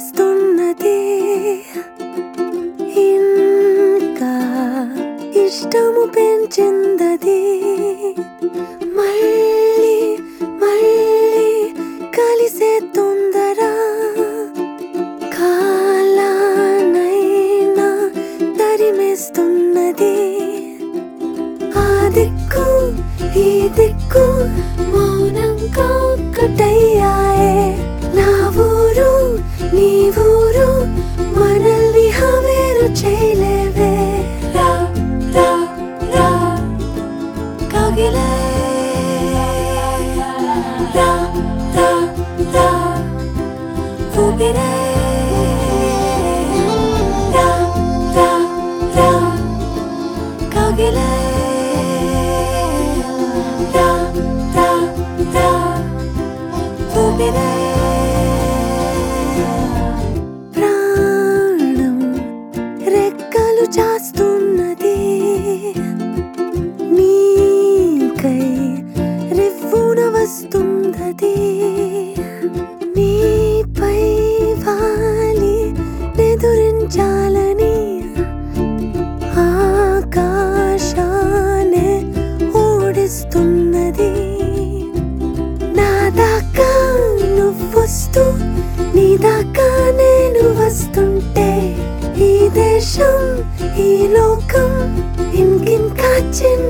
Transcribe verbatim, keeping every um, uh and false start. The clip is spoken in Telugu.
చేస్తున్నది ఇంకా ఇష్టము పెంచిందది మళ్ళీ మళ్ళీ కలిసే తొందర కాలానైనా తరిమేస్తున్నది ఆ దిక్కు ఈ దిక్కు మౌనంగా ఒక్కటయ్యాయే నా ఊరు నీ ఊరు మనల్ని హవేరు చేయలేవే రా రా రా కాగిలే రా రా రా ఊపిరే రా రా రా కాగిలే రా రా రా ఊపిరే ప్రాణం రెక్కలు చాస్తున్నది నీకై రివ్వున వస్తుందది నీపై వాలి ఎదురించాలని ఆకాశానే ఓడిస్తున్నది నా దాకా నువ్వొస్తూ నీ దాకా నేను వస్తుంటే ఈ దేశం ఈ లోకం ఇంకింకా చిన్న